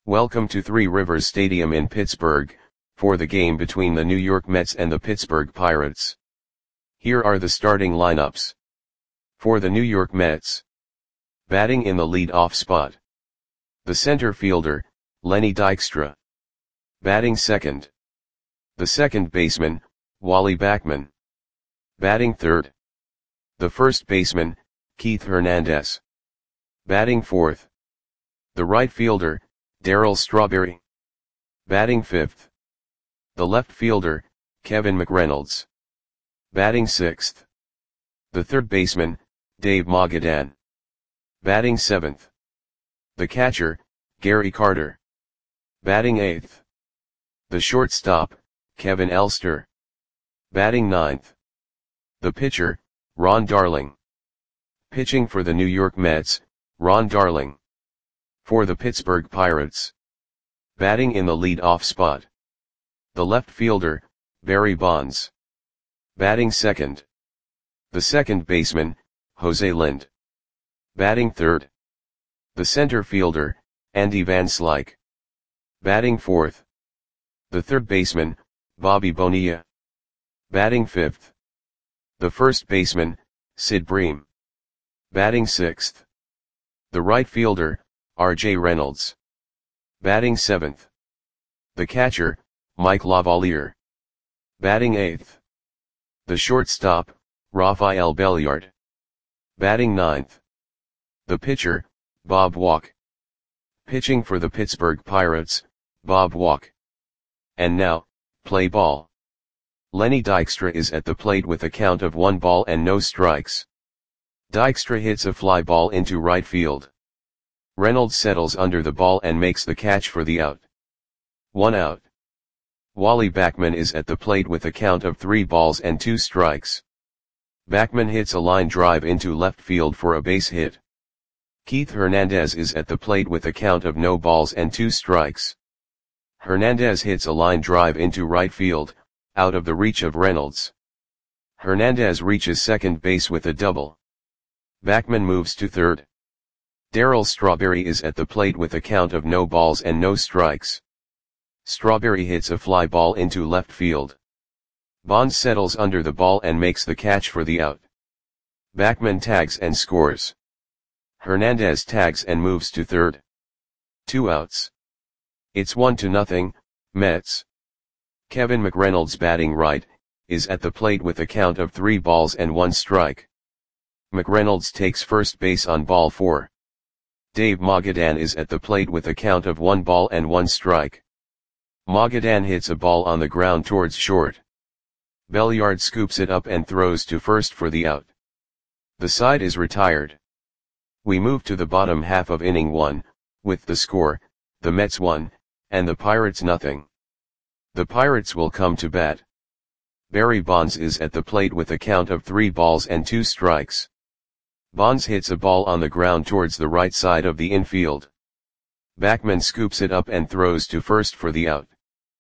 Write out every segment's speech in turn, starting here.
Welcome to Three Rivers Stadium in Pittsburgh, for the game between the New York Mets and the Pittsburgh Pirates. Here are the starting lineups. For the New York Mets. Batting in the lead-off spot. The center fielder, Lenny Dykstra. Batting second. The second baseman, Wally Backman. Batting third. The first baseman, Keith Hernandez. Batting fourth. The right fielder, Darryl Strawberry. Batting fifth. The left fielder, Kevin McReynolds. Batting sixth. The third baseman, Dave Mogadan. Batting seventh. The catcher, Gary Carter. Batting eighth. The shortstop, Kevin Elster. Batting ninth. The pitcher, Ron Darling. Pitching for the New York Mets, Ron Darling. For the Pittsburgh Pirates. Batting in the lead-off spot. The left fielder, Barry Bonds. Batting second. The second baseman, Jose Lind. Batting third. The center fielder, Andy Van Slyke. Batting fourth. The third baseman, Bobby Bonilla. Batting fifth. The first baseman, Sid Bream. Batting sixth. The right fielder, R.J. Reynolds. Batting seventh. The catcher, Mike Lavalier. Batting eighth. The shortstop, Rafael Belliard. Batting ninth. The pitcher, Bob Walk. Pitching for the Pittsburgh Pirates, Bob Walk. And now, play ball. Lenny Dykstra is at the plate with a count of 1 ball and no strikes. Dykstra hits a fly ball into right field. Reynolds settles under the ball and makes the catch for the out. 1 out. Wally Backman is at the plate with a count of 3 balls and 2 strikes. Backman hits a line drive into left field for a base hit. Keith Hernandez is at the plate with a count of no balls and 2 strikes. Hernandez hits a line drive into right field, out of the reach of Reynolds. Hernandez reaches second base with a double. Backman moves to third. Darryl Strawberry is at the plate with a count of no balls and no strikes. Strawberry hits a fly ball into left field. Bonds settles under the ball and makes the catch for the out. Backman tags and scores. Hernandez tags and moves to third. 2 outs. It's 1-0, Mets. Kevin McReynolds, batting right, is at the plate with a count of 3 balls and 1 strike. McReynolds takes first base on ball 4. Dave Mogadan is at the plate with a count of 1 ball and 1 strike. Mogadan hits a ball on the ground towards short. Belliard scoops it up and throws to first for the out. The side is retired. We move to the bottom half of inning 1, with the score, the Mets 1, and the Pirates 0. The Pirates will come to bat. Barry Bonds is at the plate with a count of 3 balls and 2 strikes. Bonds hits a ball on the ground towards the right side of the infield. Backman scoops it up and throws to first for the out.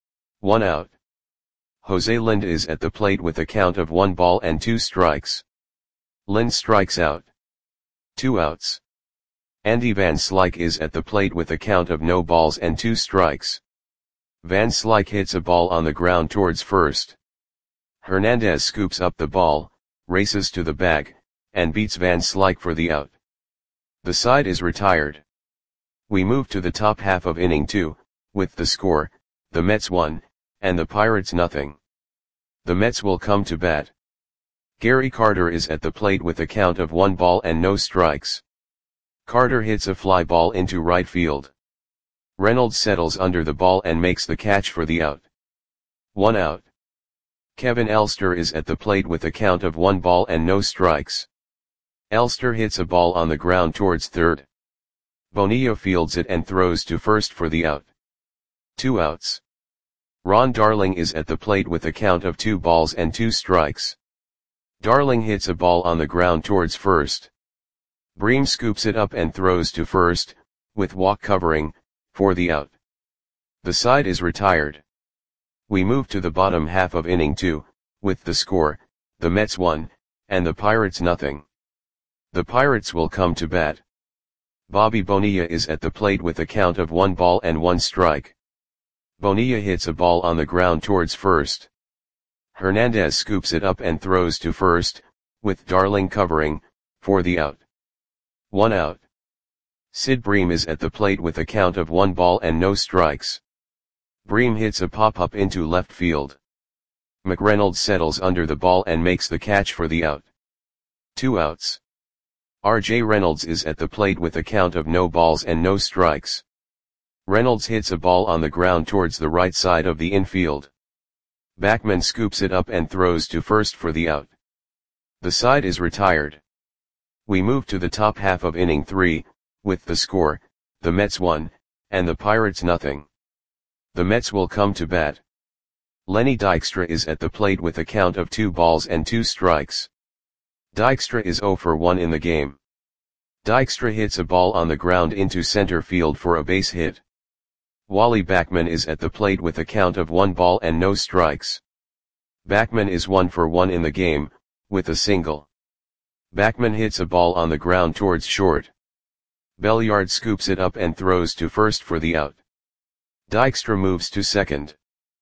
1 out. Jose Lind is at the plate with a count of 1 ball and 2 strikes. Lind strikes out. 2 outs. Andy Van Slyke is at the plate with a count of no balls and 2 strikes. Van Slyke hits a ball on the ground towards first. Hernandez scoops up the ball, races to the bag, and beats Van Slyke for the out. The side is retired. We move to the top half of inning 2, with the score, the Mets 1, and the Pirates 0. The Mets will come to bat. Gary Carter is at the plate with a count of 1 ball and no strikes. Carter hits a fly ball into right field. Reynolds settles under the ball and makes the catch for the out. 1 out. Kevin Elster is at the plate with a count of 1 ball and no strikes. Elster hits a ball on the ground towards third. Bonilla fields it and throws to first for the out. 2 outs. Ron Darling is at the plate with a count of 2 balls and 2 strikes. Darling hits a ball on the ground towards first. Bream scoops it up and throws to first, with Walk covering, for the out. The side is retired. We move to the bottom half of inning 2, with the score, the Mets 1, and the Pirates 0. The Pirates will come to bat. Bobby Bonilla is at the plate with a count of 1 ball and 1 strike. Bonilla hits a ball on the ground towards first. Hernandez scoops it up and throws to first, with Darling covering, for the out. 1 out. Sid Bream is at the plate with a count of 1 ball and no strikes. Bream hits a pop-up into left field. McReynolds settles under the ball and makes the catch for the out. 2 outs. R.J. Reynolds is at the plate with a count of no balls and no strikes. Reynolds hits a ball on the ground towards the right side of the infield. Backman scoops it up and throws to first for the out. The side is retired. We move to the top half of inning 3, with the score, the Mets 1, and the Pirates nothing. The Mets will come to bat. Lenny Dykstra is at the plate with a count of 2 balls and 2 strikes. Dykstra is 0 for 1 in the game. Dykstra hits a ball on the ground into center field for a base hit. Wally Backman is at the plate with a count of 1 ball and no strikes. Backman is 1 for 1 in the game, with a single. Backman hits a ball on the ground towards short. Belliard scoops it up and throws to first for the out. Dykstra moves to second.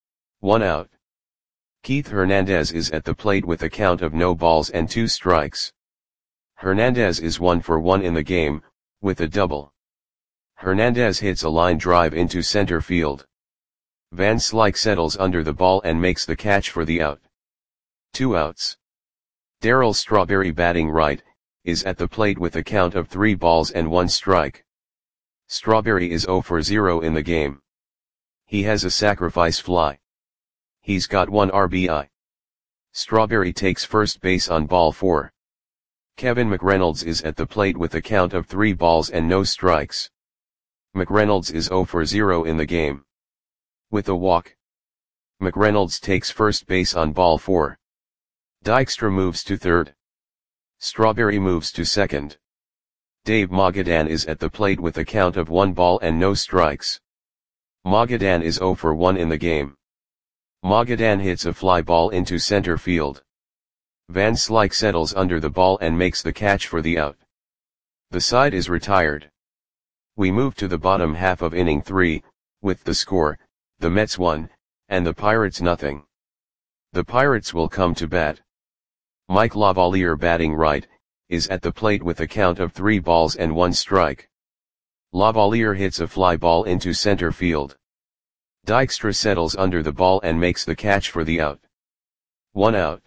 1 out. Keith Hernandez is at the plate with a count of no balls and 2 strikes. Hernandez is 1 for 1 in the game, with a double. Hernandez hits a line drive into center field. Van Slyke settles under the ball and makes the catch for the out. 2 outs. Darryl Strawberry, batting right, is at the plate with a count of 3 balls and 1 strike. Strawberry is 0 for 0 in the game. He has a sacrifice fly. He's got 1 RBI. Strawberry takes first base on ball 4. Kevin McReynolds is at the plate with a count of 3 balls and no strikes. McReynolds is 0 for 0 in the game. With a walk. McReynolds takes first base on ball 4. Dykstra moves to third. Strawberry moves to second. Dave Magadan is at the plate with a count of 1 ball and no strikes. Magadan is 0 for 1 in the game. Magadan hits a fly ball into center field. Van Slyke settles under the ball and makes the catch for the out. The side is retired. We move to the bottom half of inning 3, with the score, the Mets 1, and the Pirates nothing. The Pirates will come to bat. Mike Lavalier, batting right, is at the plate with a count of 3 balls and 1 strike. Lavalier hits a fly ball into center field. Dykstra settles under the ball and makes the catch for the out. 1 out.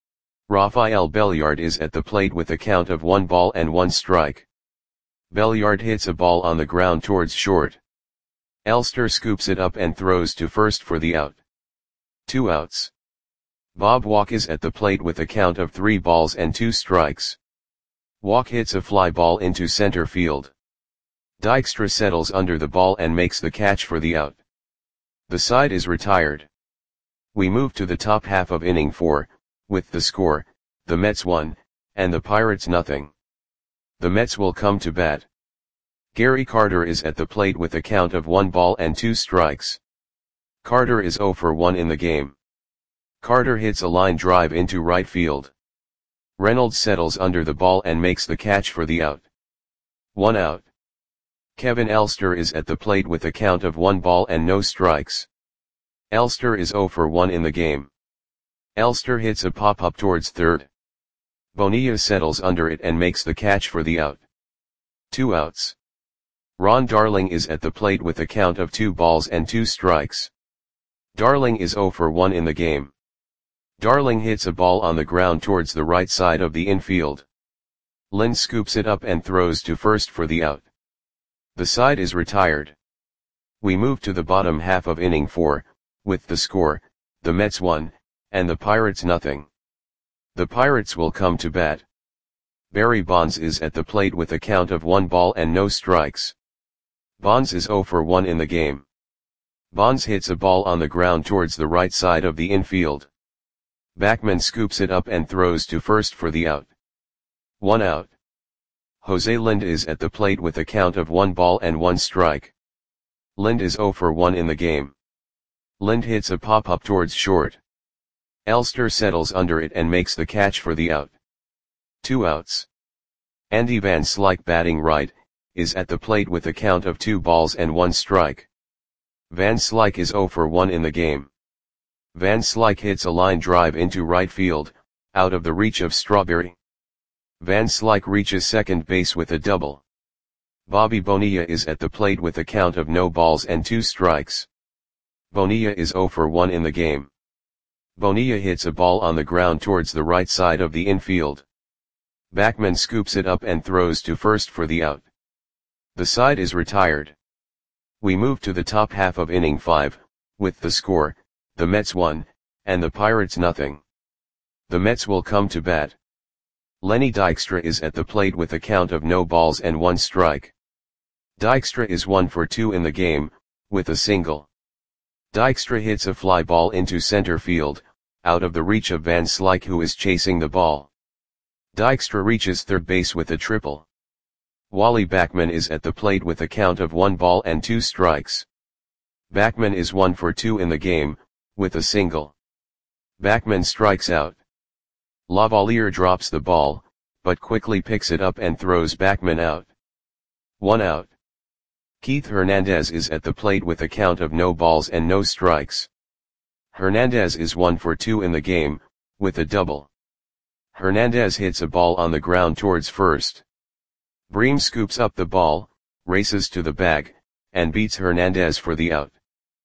Rafael Belliard is at the plate with a count of 1 ball and 1 strike. Belliard hits a ball on the ground towards short. Elster scoops it up and throws to first for the out. 2 outs. Bob Walk is at the plate with a count of 3 balls and 2 strikes. Walk hits a fly ball into center field. Dykstra settles under the ball and makes the catch for the out. The side is retired. We move to the top half of inning 4, with the score, the Mets 1, and the Pirates nothing. The Mets will come to bat. Gary Carter is at the plate with a count of 1 ball and 2 strikes. Carter is 0 for 1 in the game. Carter hits a line drive into right field. Reynolds settles under the ball and makes the catch for the out. 1 out. Kevin Elster is at the plate with a count of 1 ball and no strikes. Elster is 0 for 1 in the game. Elster hits a pop-up towards third. Bonilla settles under it and makes the catch for the out. 2 outs. Ron Darling is at the plate with a count of 2 balls and 2 strikes. Darling is 0 for 1 in the game. Darling hits a ball on the ground towards the right side of the infield. Lynn scoops it up and throws to first for the out. The side is retired. We move to the bottom half of inning 4, with the score, the Mets 1, and the Pirates nothing. The Pirates will come to bat. Barry Bonds is at the plate with a count of 1 ball and no strikes. Bonds is 0 for 1 in the game. Bonds hits a ball on the ground towards the right side of the infield. Backman scoops it up and throws to first for the out. 1 out. Jose Lind is at the plate with a count of 1 ball and 1 strike. Lind is 0 for 1 in the game. Lind hits a pop-up towards short. Elster settles under it and makes the catch for the out. 2 outs. Andy Van Slyke, batting right, is at the plate with a count of 2 balls and 1 strike. Van Slyke is 0 for 1 in the game. Van Slyke hits a line drive into right field, out of the reach of Strawberry. Van Slyke reaches second base with a double. Bobby Bonilla is at the plate with a count of no balls and 2 strikes. Bonilla is 0 for 1 in the game. Bonilla hits a ball on the ground towards the right side of the infield. Backman scoops it up and throws to first for the out. The side is retired. We move to the top half of inning 5, with the score, the Mets 1, and the Pirates nothing. The Mets will come to bat. Lenny Dykstra is at the plate with a count of no balls and 1 strike. Dykstra is 1 for 2 in the game, with a single. Dykstra hits a fly ball into center field, out of the reach of Van Slyke, who is chasing the ball. Dykstra reaches third base with a triple. Wally Backman is at the plate with a count of 1 ball and 2 strikes. Backman is 1 for 2 in the game, with a single. Backman strikes out. Lavalier drops the ball, but quickly picks it up and throws Backman out. 1 out. Keith Hernandez is at the plate with a count of no balls and no strikes. Hernandez is 1 for 2 in the game, with a double. Hernandez hits a ball on the ground towards first. Bream scoops up the ball, races to the bag, and beats Hernandez for the out.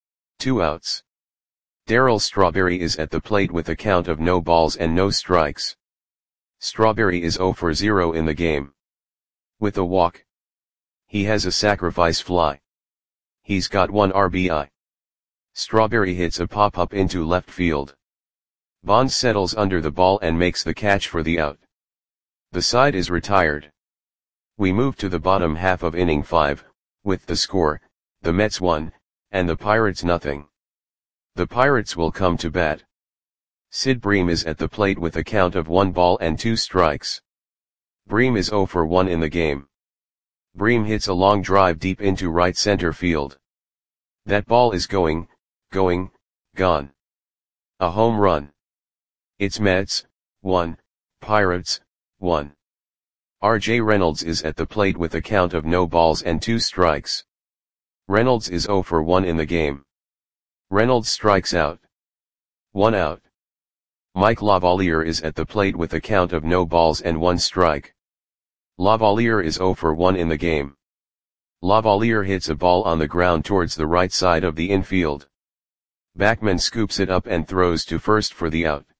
2 outs. Darryl Strawberry is at the plate with a count of no balls and no strikes. Strawberry is 0 for 0 in the game. With a walk. He has a sacrifice fly. He's got 1 RBI. Strawberry hits a pop-up into left field. Bonds settles under the ball and makes the catch for the out. The side is retired. We move to the bottom half of inning 5, with the score, the Mets 1, and the Pirates nothing. The Pirates will come to bat. Sid Bream is at the plate with a count of 1 ball and 2 strikes. Bream is 0 for 1 in the game. Bream hits a long drive deep into right center field. That ball is gone. A home run. It's Mets 1, Pirates 1. R.J. Reynolds is at the plate with a count of no balls and 2 strikes. Reynolds is 0 for 1 in the game. Reynolds strikes out. 1 out. Mike Lavalier is at the plate with a count of no balls and 1 strike. Lavalier is 0 for 1 in the game. Lavalier hits a ball on the ground towards the right side of the infield. Backman scoops it up and throws to first for the out.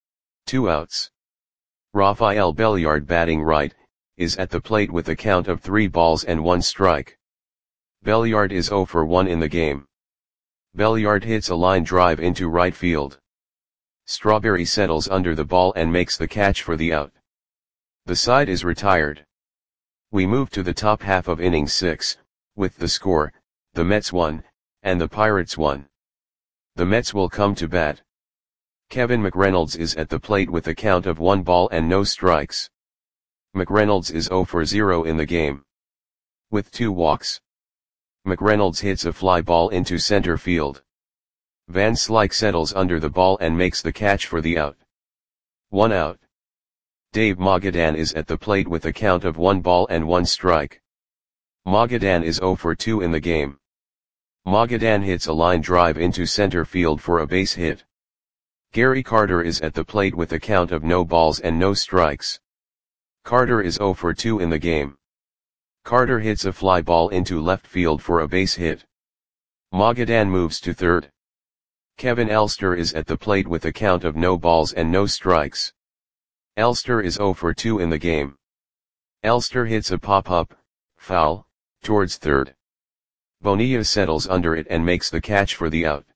2 outs. Rafael Belliard, batting right, is at the plate with a count of 3 balls and 1 strike. Belliard is 0 for 1 in the game. Belliard hits a line drive into right field. Strawberry settles under the ball and makes the catch for the out. The side is retired. We move to the top half of inning 6, with the score, the Mets 1, and the Pirates 1. The Mets will come to bat. Kevin McReynolds is at the plate with a count of 1 ball and no strikes. McReynolds is 0 for 0 in the game. With 2 walks. McReynolds hits a fly ball into center field. Van Slyke settles under the ball and makes the catch for the out. 1 out. Dave Magadan is at the plate with a count of 1 ball and 1 strike. Magadan is 0 for 2 in the game. Magadan hits a line drive into center field for a base hit. Gary Carter is at the plate with a count of no balls and no strikes. Carter is 0 for 2 in the game. Carter hits a fly ball into left field for a base hit. Magadan moves to third. Kevin Elster is at the plate with a count of no balls and no strikes. Elster is 0 for 2 in the game. Elster hits a pop-up, foul, towards third. Bonilla settles under it and makes the catch for the out.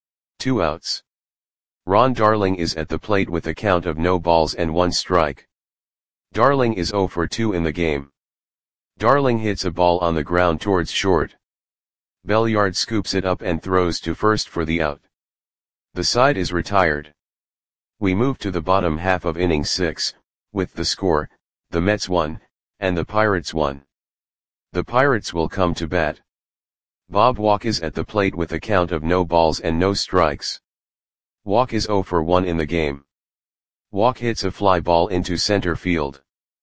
2 outs. Ron Darling is at the plate with a count of no balls and 1 strike. Darling is 0 for 2 in the game. Darling hits a ball on the ground towards short. Belliard scoops it up and throws to first for the out. The side is retired. We move to the bottom half of inning 6, with the score, the Mets 1, and the Pirates 1. The Pirates will come to bat. Bob Walk is at the plate with a count of no balls and no strikes. Walk is 0 for 1 in the game. Walk hits a fly ball into center field.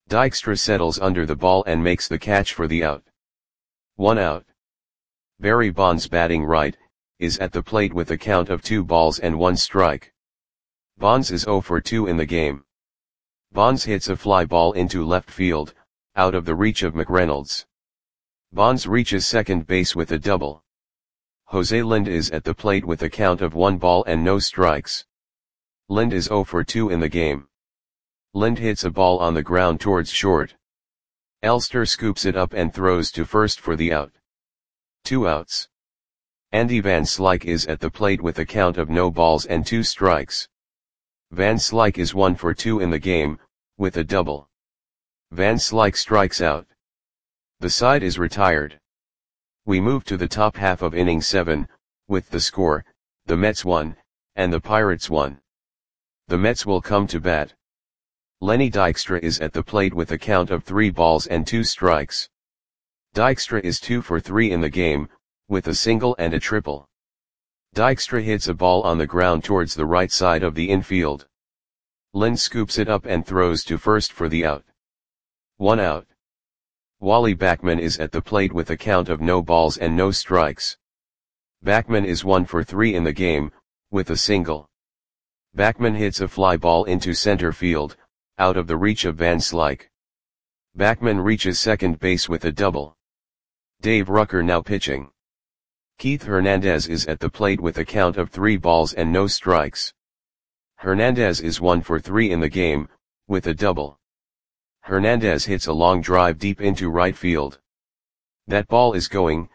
Dykstra settles under the ball and makes the catch for the out. 1 out. Barry Bonds, batting right, is at the plate with a count of 2 balls and 1 strike. Bonds is 0 for 2 in the game. Bonds hits a fly ball into left field, out of the reach of McReynolds. Bonds reaches second base with a double. Jose Lind is at the plate with a count of 1 ball and no strikes. Lind is 0 for 2 in the game. Lind hits a ball on the ground towards short. Elster scoops it up and throws to first for the out. 2 outs. Andy Van Slyke is at the plate with a count of no balls and 2 strikes. Van Slyke is 1 for 2 in the game, with a double. Van Slyke strikes out. The side is retired. We move to the top half of inning 7, with the score, the Mets 1, and the Pirates 1. The Mets will come to bat. Lenny Dykstra is at the plate with a count of 3 balls and 2 strikes. Dykstra is 2 for 3 in the game, with a single and a triple. Dykstra hits a ball on the ground towards the right side of the infield. Lind scoops it up and throws to first for the out. 1 out. Wally Backman is at the plate with a count of no balls and no strikes. Backman is 1 for 3 in the game, with a single. Backman hits a fly ball into center field, out of the reach of Van Slyke. Backman reaches second base with a double. Dave Rucker now pitching. Keith Hernandez is at the plate with a count of 3 balls and no strikes. Hernandez is 1 for 3 in the game, with a double. Hernandez hits a long drive deep into right field. That ball is gone.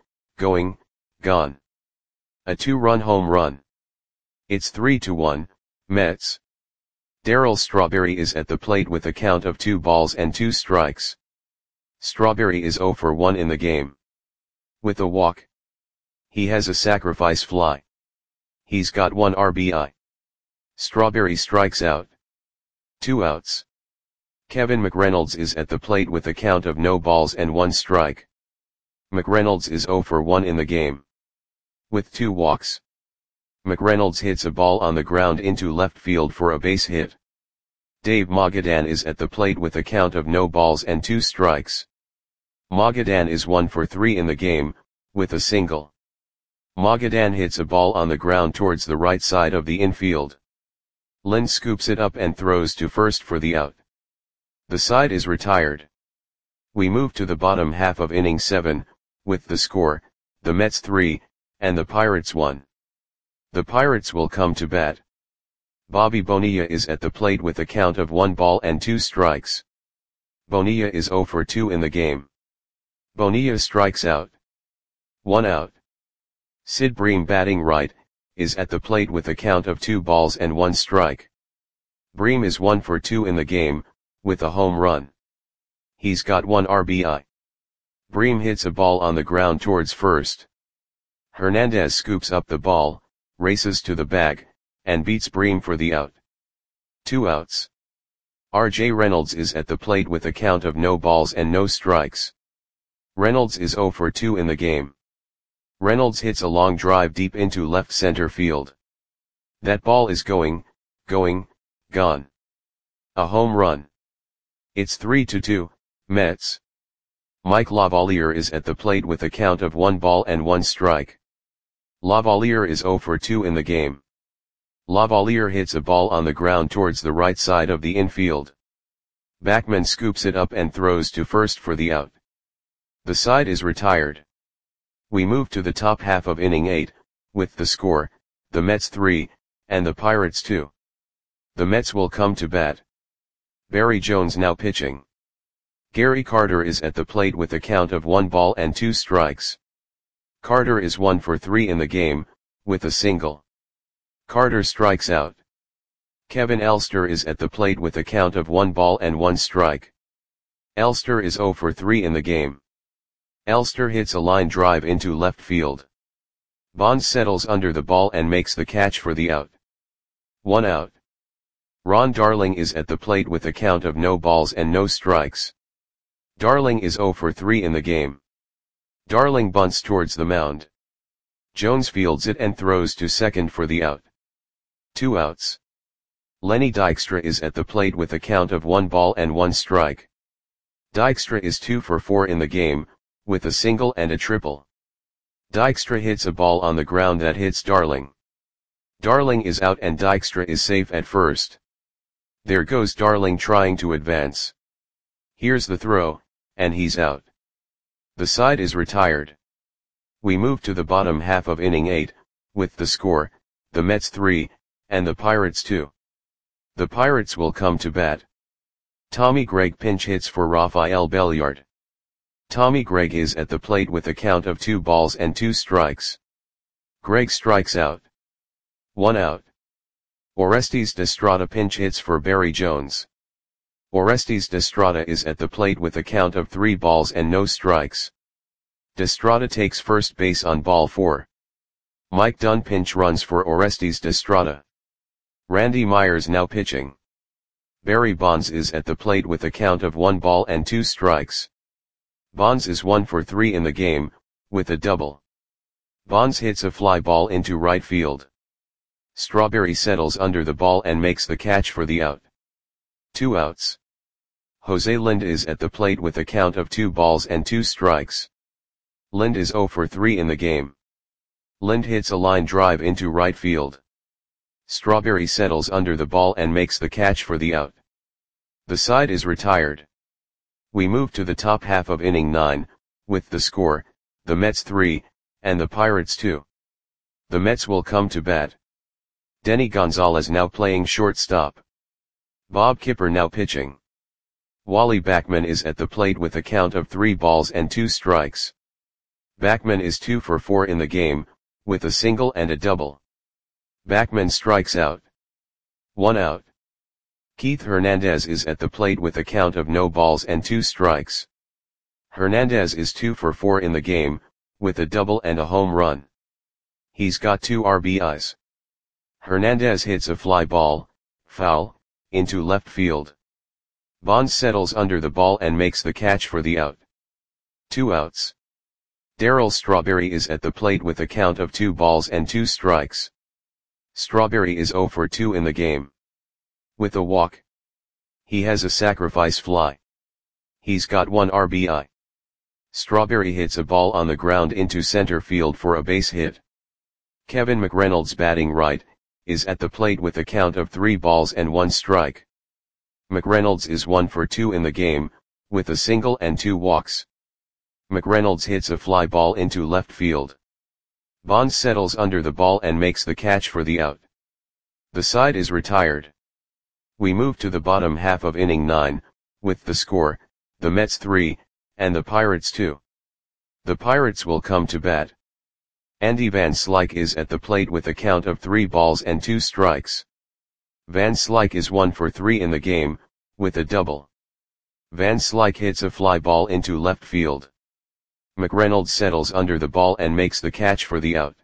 A 2-run home run. It's 3-1, Mets. Darryl Strawberry is at the plate with a count of 2 balls and 2 strikes. Strawberry is 0 for 1 in the game. With a walk. He has a sacrifice fly. He's got 1 RBI. Strawberry strikes out. 2 outs. Kevin McReynolds is at the plate with a count of no balls and 1 strike. McReynolds is 0 for 1 in the game. With 2 walks. McReynolds hits a ball on the ground into left field for a base hit. Dave Magadan is at the plate with a count of no balls and 2 strikes. Magadan is 1 for 3 in the game, with a single. Magadan hits a ball on the ground towards the right side of the infield. Lind scoops it up and throws to first for the out. The side is retired. We move to the bottom half of inning 7, with the score, the Mets 3, and the Pirates 1. The Pirates will come to bat. Bobby Bonilla is at the plate with a count of 1 ball and 2 strikes. Bonilla is 0 for 2 in the game. Bonilla strikes out. 1 out. Sid Bream, batting right, is at the plate with a count of 2 balls and 1 strike. Bream is 1 for 2 in the game, with a home run. He's got 1 RBI. Bream hits a ball on the ground towards first. Hernandez scoops up the ball, races to the bag, and beats Bream for the out. 2 outs. R.J. Reynolds is at the plate with a count of no balls and no strikes. Reynolds is 0 for 2 in the game. Reynolds hits a long drive deep into left center field. That ball is gone. A home run. It's 3-2, Mets. Mike Lavalier is at the plate with a count of 1 ball and 1 strike. Lavalier is 0 for 2 in the game. Lavalier hits a ball on the ground towards the right side of the infield. Backman scoops it up and throws to first for the out. The side is retired. We move to the top half of inning 8, with the score, the Mets 3, and the Pirates 2. The Mets will come to bat. Barry Jones now pitching. Gary Carter is at the plate with a count of 1 ball and 2 strikes. Carter is 1 for 3 in the game, with a single. Carter strikes out. Kevin Elster is at the plate with a count of 1 ball and 1 strike. Elster is 0 for 3 in the game. Elster hits a line drive into left field. Bonds settles under the ball and makes the catch for the out. 1 out. Ron Darling is at the plate with a count of no balls and no strikes. Darling is 0 for 3 in the game. Darling bunts towards the mound. Jones fields it and throws to second for the out. 2 outs. Lenny Dykstra is at the plate with a count of 1 ball and 1 strike. Dykstra is 2 for 4 in the game, with a single and a triple. Dykstra hits a ball on the ground that hits Darling. Darling is out and Dykstra is safe at first. There goes Darling trying to advance. Here's the throw, and he's out. The side is retired. We move to the bottom half of inning 8, with the score, the Mets 3, and the Pirates 2. The Pirates will come to bat. Tommy Gregg pinch hits for Rafael Belliard. Tommy Gregg is at the plate with a count of 2 balls and 2 strikes. Gregg strikes out. 1 out. Orestes Destrada pinch hits for Barry Jones. Orestes Destrada is at the plate with a count of 3 balls and no strikes. Destrada takes first base on ball 4. Mike Dunn pinch runs for Orestes Destrada. Randy Myers now pitching. Barry Bonds is at the plate with a count of 1 ball and 2 strikes. Bonds is 1 for 3 in the game, with a double. Bonds hits a fly ball into right field. Strawberry settles under the ball and makes the catch for the out. 2 outs. Jose Lind is at the plate with a count of 2 balls and 2 strikes. Lind is 0 for 3 in the game. Lind hits a line drive into right field. Strawberry settles under the ball and makes the catch for the out. The side is retired. We move to the top half of inning 9, with the score, the Mets 3, and the Pirates 2. The Mets will come to bat. Denny Gonzalez now playing shortstop. Bob Kipper now pitching. Wally Backman is at the plate with a count of 3 balls and 2 strikes. Backman is 2 for 4 in the game, with a single and a double. Backman strikes out. 1 out. Keith Hernandez is at the plate with a count of no balls and 2 strikes. Hernandez is 2 for 4 in the game, with a double and a home run. He's got 2 RBIs. Hernandez hits a fly ball, foul, into left field. Bonds settles under the ball and makes the catch for the out. 2 outs. Darryl Strawberry is at the plate with a count of 2 balls and 2 strikes. Strawberry is 0 for 2 in the game. With a walk. He has a sacrifice fly. He's got 1 RBI. Strawberry hits a ball on the ground into center field for a base hit. Kevin McReynolds batting right, is at the plate with a count of 3 balls and 1 strike. McReynolds is 1 for 2 in the game, with a single and 2 walks. McReynolds hits a fly ball into left field. Bonds settles under the ball and makes the catch for the out. The side is retired. We move to the bottom half of inning 9, with the score, the Mets 3, and the Pirates 2. The Pirates will come to bat. Andy Van Slyke is at the plate with a count of 3 balls and 2 strikes. Van Slyke is 1 for 3 in the game, with a double. Van Slyke hits a fly ball into left field. McReynolds settles under the ball and makes the catch for the out.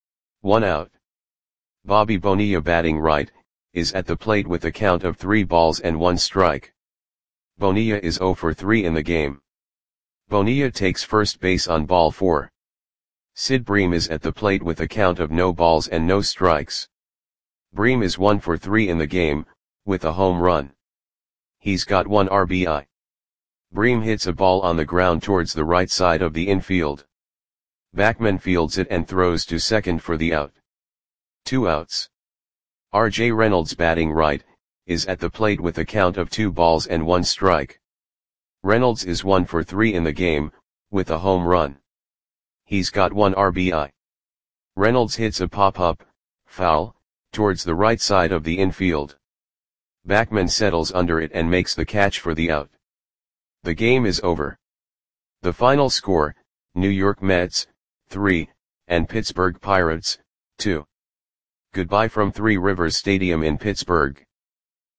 1 out. Bobby Bonilla batting right, is at the plate with a count of 3 balls and 1 strike. Bonilla is 0 for 3 in the game. Bonilla takes first base on ball 4. Sid Bream is at the plate with a count of no balls and no strikes. Bream is 1 for 3 in the game, with a home run. He's got 1 RBI. Bream hits a ball on the ground towards the right side of the infield. Backman fields it and throws to second for the out. 2 outs. R.J. Reynolds batting right, is at the plate with a count of 2 balls and 1 strike. Reynolds is 1 for 3 in the game, with a home run. He's got 1 RBI. Reynolds hits a pop-up, foul, towards the right side of the infield. Backman settles under it and makes the catch for the out. The game is over. The final score, New York Mets, 3, and Pittsburgh Pirates, 2. Goodbye from Three Rivers Stadium in Pittsburgh.